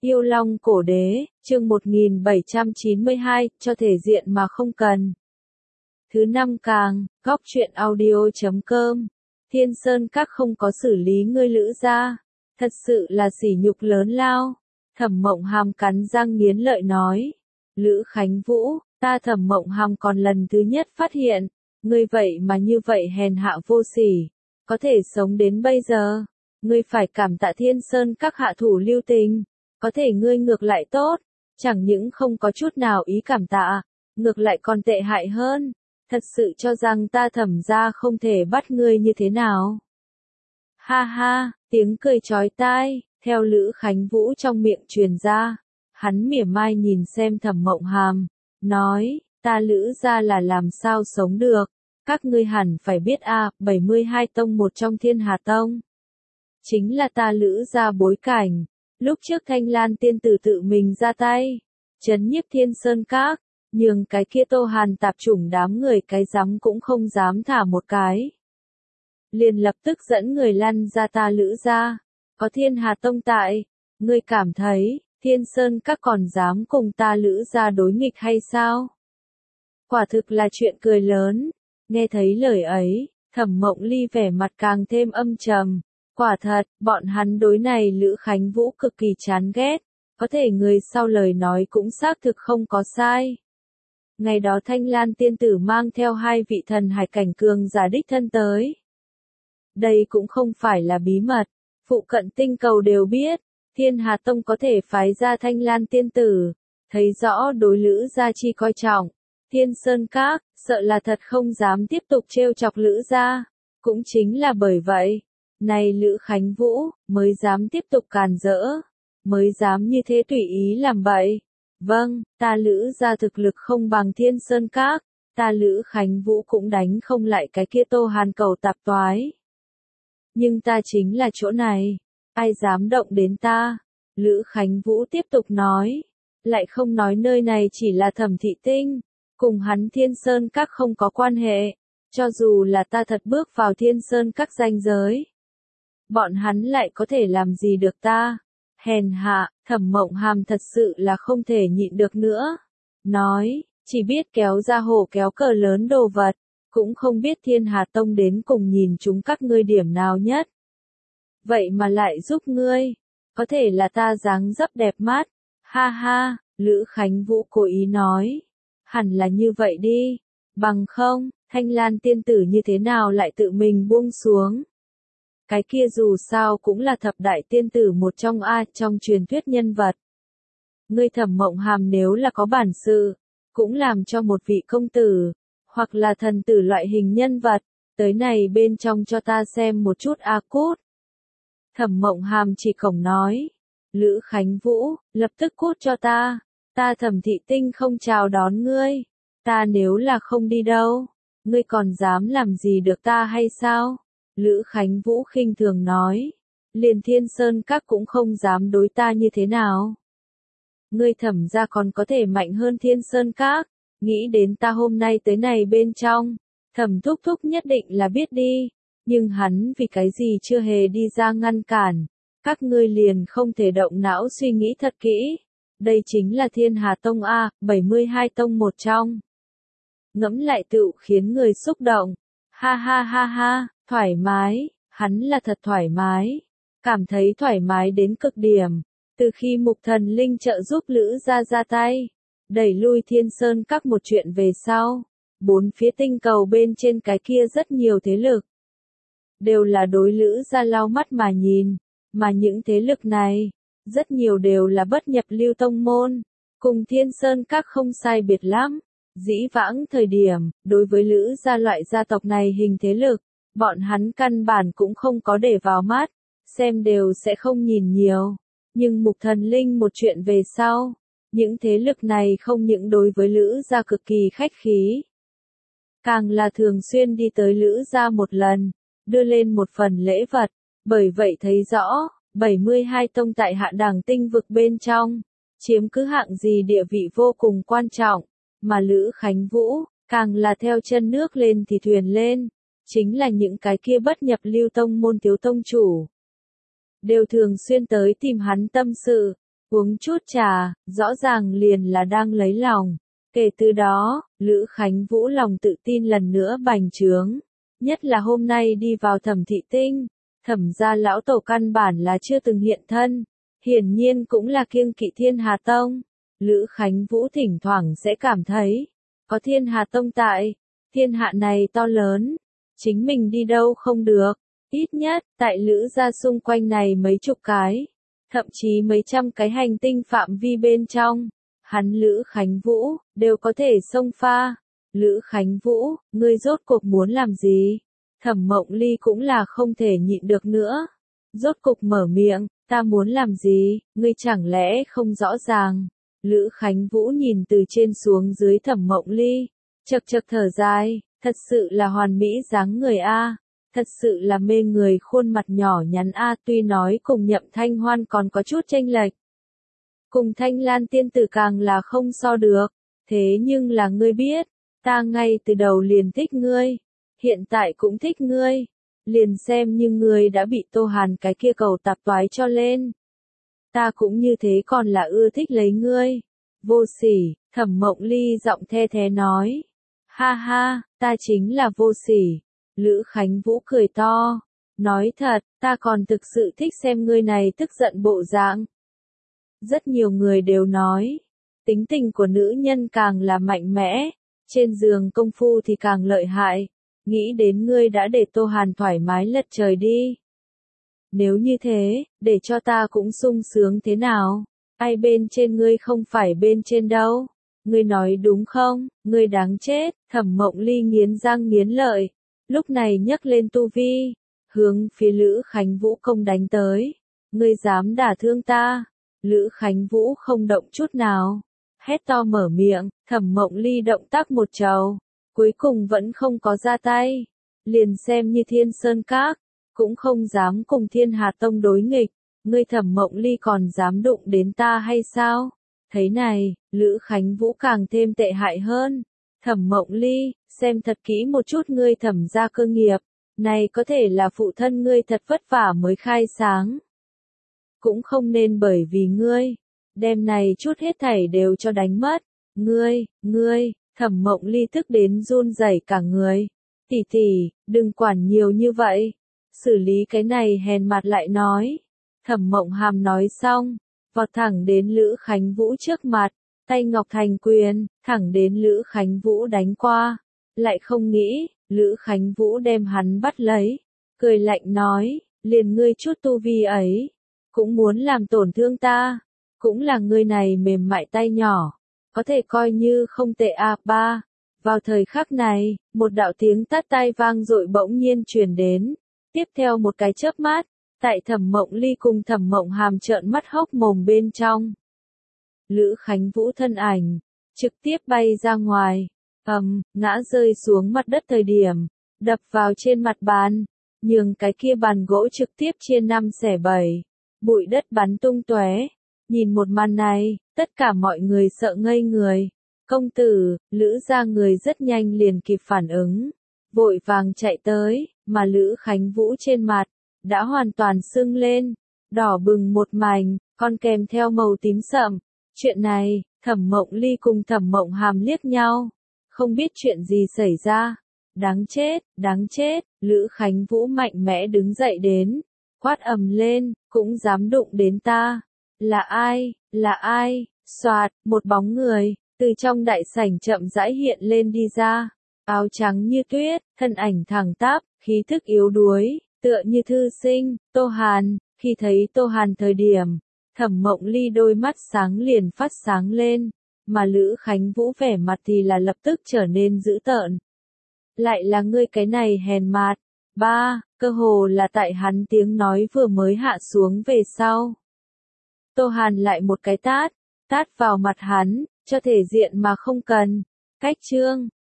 Yêu Long Cổ Đế, chương 1792, cho thể diện mà không cần. Thứ 5 càng, góc truyện audio.com. Thiên Sơn Các không có xử lý ngươi Lữ gia, thật sự là sỉ nhục lớn lao. Thẩm Mộng Hàm cắn răng nghiến lợi nói. Lữ Khánh Vũ, ta Thẩm Mộng Hàm còn lần thứ nhất phát hiện, ngươi vậy mà như vậy hèn hạ vô sỉ, có thể sống đến bây giờ. Ngươi phải cảm tạ Thiên Sơn Các hạ thủ lưu tình. Có thể ngươi ngược lại tốt, chẳng những không có chút nào ý cảm tạ, ngược lại còn tệ hại hơn, thật sự cho rằng ta Thẩm gia không thể bắt ngươi như thế nào. Ha ha, tiếng cười chói tai, theo Lữ Khánh Vũ trong miệng truyền ra, hắn mỉa mai nhìn xem Thẩm Mộng Hàm, nói, ta Lữ gia là làm sao sống được, các ngươi hẳn phải biết 72 tông một trong Thiên Hà Tông. Chính là ta Lữ gia bối cảnh. Lúc trước Thanh Lan tiên tử tự mình ra tay, trấn nhiếp Thiên Sơn Các, nhường cái kia Tô Hàn tạp chủng đám người cái rắm cũng không dám thả một cái. Liền lập tức dẫn người lăn ra ta Lữ gia, có Thiên Hà Tông tại, ngươi cảm thấy, Thiên Sơn Các còn dám cùng ta Lữ gia đối nghịch hay sao? Quả thực là chuyện cười lớn, nghe thấy lời ấy, Thẩm Mộng Ly vẻ mặt càng thêm âm trầm. Quả thật, bọn hắn đối này Lữ Khánh Vũ cực kỳ chán ghét, có thể người sau lời nói cũng xác thực không có sai. Ngày đó Thanh Lan tiên tử mang theo 2 vị thần hải cảnh cường giả đích thân tới. Đây cũng không phải là bí mật, phụ cận tinh cầu đều biết, Thiên Hà Tông có thể phái ra Thanh Lan tiên tử, thấy rõ đối Lữ gia chi coi trọng. Thiên Sơn Các, sợ là thật không dám tiếp tục trêu chọc Lữ gia, cũng chính là bởi vậy. Này Lữ Khánh Vũ, mới dám tiếp tục càn rỡ, mới dám như thế tùy ý làm bậy. Vâng, ta Lữ gia thực lực không bằng Thiên Sơn Các, ta Lữ Khánh Vũ cũng đánh không lại cái kia Tô Hàn cầu tạp toái. Nhưng ta chính là chỗ này, ai dám động đến ta? Lữ Khánh Vũ tiếp tục nói, lại không nói nơi này chỉ là Thẩm Thị Tinh, cùng hắn Thiên Sơn Các không có quan hệ, cho dù là ta thật bước vào Thiên Sơn Các ranh giới. Bọn hắn lại có thể làm gì được ta? Hèn hạ, Thẩm Mộng Hàm thật sự là không thể nhịn được nữa. Nói, chỉ biết kéo ra hổ kéo cờ lớn đồ vật, cũng không biết Thiên Hà Tông đến cùng nhìn chúng các ngươi điểm nào nhất. Vậy mà lại giúp ngươi, có thể là ta dáng dấp đẹp mắt. Ha ha, Lữ Khánh Vũ cố ý nói. Hẳn là như vậy đi, bằng không, Thanh Lan tiên tử như thế nào lại tự mình buông xuống. Cái kia dù sao cũng là thập đại tiên tử một trong trong truyền thuyết nhân vật. Ngươi Thẩm Mộng Hàm nếu là có bản sự, cũng làm cho một vị công tử, hoặc là thần tử loại hình nhân vật, tới này bên trong cho ta xem một chút cút. Thẩm Mộng Hàm chỉ cổng nói, Lữ Khánh Vũ, lập tức cút cho ta Thẩm Thị Tinh không chào đón ngươi, ta nếu là không đi đâu, ngươi còn dám làm gì được ta hay sao? Lữ Khánh Vũ khinh thường nói, liền Thiên Sơn Các cũng không dám đối ta như thế nào. Ngươi Thẩm gia còn có thể mạnh hơn Thiên Sơn Các, nghĩ đến ta hôm nay tới này bên trong, Thẩm thúc thúc nhất định là biết đi, nhưng hắn vì cái gì chưa hề đi ra ngăn cản, các ngươi liền không thể động não suy nghĩ thật kỹ, đây chính là Thiên Hà Tông 72 tông một trong. Ngẫm lại tựu khiến người xúc động, ha ha ha ha. Thoải mái, hắn là thật thoải mái, cảm thấy thoải mái đến cực điểm, từ khi Mục Thần Linh trợ giúp Lữ gia ra tay, đẩy lui Thiên Sơn Các một chuyện về sau, 4 phía tinh cầu bên trên cái kia rất nhiều thế lực, đều là đối Lữ gia lau mắt mà nhìn, mà những thế lực này, rất nhiều đều là bất nhập lưu tông môn, cùng Thiên Sơn Các không sai biệt lắm, dĩ vãng thời điểm, đối với Lữ gia loại gia tộc này hình thế lực, bọn hắn căn bản cũng không có để vào mắt, xem đều sẽ không nhìn nhiều. Nhưng Mục Thần Linh một chuyện về sau, những thế lực này không những đối với Lữ gia cực kỳ khách khí, càng là thường xuyên đi tới Lữ gia một lần, đưa lên một phần lễ vật, bởi vậy thấy rõ, 72 tông tại hạ đẳng tinh vực bên trong, chiếm cứ hạng gì địa vị vô cùng quan trọng, mà Lữ Khánh Vũ, càng là theo chân nước lên thì thuyền lên. Chính là những cái kia bất nhập lưu tông môn thiếu tông chủ. Đều thường xuyên tới tìm hắn tâm sự, Uống chút trà, rõ ràng liền là đang lấy lòng. Kể từ đó, Lữ Khánh Vũ lòng tự tin lần nữa bành trướng. Nhất là hôm nay đi vào Thẩm Thị Tinh, Thẩm gia lão tổ căn bản là chưa từng hiện thân. Hiển nhiên cũng là kiêng kỵ Thiên Hà Tông. Lữ Khánh Vũ thỉnh thoảng sẽ cảm thấy, có Thiên Hà Tông tại, thiên hạ này to lớn, chính mình đi đâu không được, ít nhất, tại Lữ gia xung quanh này mấy chục cái, thậm chí mấy trăm cái hành tinh phạm vi bên trong, hắn Lữ Khánh Vũ, đều có thể xông pha. Lữ Khánh Vũ, ngươi rốt cuộc muốn làm gì? Thẩm Mộng Ly cũng là không thể nhịn được nữa. Rốt cục mở miệng, ta muốn làm gì, ngươi chẳng lẽ không rõ ràng? Lữ Khánh Vũ nhìn từ trên xuống dưới Thẩm Mộng Ly, chật chật thở dài, thật sự là hoàn mỹ dáng người a, thật sự là mê người khuôn mặt nhỏ nhắn a, tuy nói cùng Nhậm Thanh Hoan còn có chút chênh lệch, cùng Thanh Lan tiên tử càng là không so được, thế nhưng là ngươi biết, ta ngay từ đầu liền thích ngươi, hiện tại cũng thích ngươi, liền xem như ngươi đã bị Tô Hàn cái kia cầu tạp toái cho lên. Ta cũng như thế còn là ưa thích lấy ngươi. Vô sỉ, Thẩm Mộng Ly giọng the thế nói. Ha ha, ta chính là vô sỉ. Lữ Khánh Vũ cười to. Nói thật, ta còn thực sự thích xem ngươi này tức giận bộ dạng. Rất nhiều người đều nói, tính tình của nữ nhân càng là mạnh mẽ, trên giường công phu thì càng lợi hại. Nghĩ đến ngươi đã để Tô Hàn thoải mái lật trời đi. Nếu như thế, để cho ta cũng sung sướng thế nào? Ai bên trên ngươi không phải bên trên đâu? Ngươi nói đúng không? Ngươi đáng chết. Thẩm Mộng Ly nghiến răng nghiến lợi. Lúc này nhấc lên tu vi, hướng phía Lữ Khánh Vũ công đánh tới. Ngươi dám đả thương ta? Lữ Khánh Vũ không động chút nào. Hét to mở miệng, Thẩm Mộng Ly động tác một trầu. Cuối cùng vẫn không có ra tay. Liền xem như Thiên Sơn Các, cũng không dám cùng Thiên Hà Tông đối nghịch, ngươi Thẩm Mộng Ly còn dám đụng đến ta hay sao? Thấy này, Lữ Khánh Vũ càng thêm tệ hại hơn. Thẩm Mộng Ly, xem thật kỹ một chút ngươi Thẩm gia cơ nghiệp, này có thể là phụ thân ngươi thật vất vả mới khai sáng. Cũng không nên bởi vì ngươi, đem này chút hết thảy đều cho đánh mất. Ngươi, Thẩm Mộng Ly tức đến run rẩy cả người. Tỷ tỷ, đừng quản nhiều như vậy. Xử lý cái này hèn mặt lại nói. Thẩm Mộng Hàm nói xong, vọt thẳng đến Lữ Khánh Vũ trước mặt, tay ngọc thành quyền, thẳng đến Lữ Khánh Vũ đánh qua. Lại không nghĩ, Lữ Khánh Vũ đem hắn bắt lấy, cười lạnh nói, liền ngươi chút tu vi ấy, cũng muốn làm tổn thương ta, cũng là ngươi này mềm mại tay nhỏ, có thể coi như không tệ a ba. Vào thời khắc này, một đạo tiếng tát tai vang dội bỗng nhiên truyền đến. Tiếp theo một cái chớp mắt, tại Thẩm Mộng Ly cùng Thẩm Mộng Hàm trợn mắt hốc mồm bên trong. Lữ Khánh Vũ thân ảnh, trực tiếp bay ra ngoài, ngã rơi xuống mặt đất thời điểm, đập vào trên mặt bàn, nhường cái kia bàn gỗ trực tiếp chia năm xẻ bảy, bụi đất bắn tung tóe. Nhìn một màn này, tất cả mọi người sợ ngây người. Công tử, Lữ gia người rất nhanh liền kịp phản ứng, vội vàng chạy tới, mà Lữ Khánh Vũ trên mặt, đã hoàn toàn sưng lên, đỏ bừng một mảnh, còn kèm theo màu tím sậm. Chuyện này, Thẩm Mộng Ly cùng Thẩm Mộng Hàm liếc nhau, không biết chuyện gì xảy ra. Đáng chết, Lữ Khánh Vũ mạnh mẽ đứng dậy đến, quát ầm lên, cũng dám đụng đến ta. Là ai, soạt, một bóng người, từ trong đại sảnh chậm rãi hiện lên đi ra, áo trắng như tuyết, thân ảnh thẳng tắp, khí thức yếu đuối, tựa như thư sinh. Tô Hàn. Khi thấy Tô Hàn thời điểm, Thẩm Mộng Ly đôi mắt sáng liền phát sáng lên, mà Lữ Khánh Vũ vẻ mặt thì là lập tức trở nên dữ tợn. Lại là ngươi cái này hèn mạt. Ba, cơ hồ là tại hắn tiếng nói vừa mới hạ xuống về sau. Tô Hàn lại một cái tát vào mặt hắn, cho thể diện mà không cần. Cách chương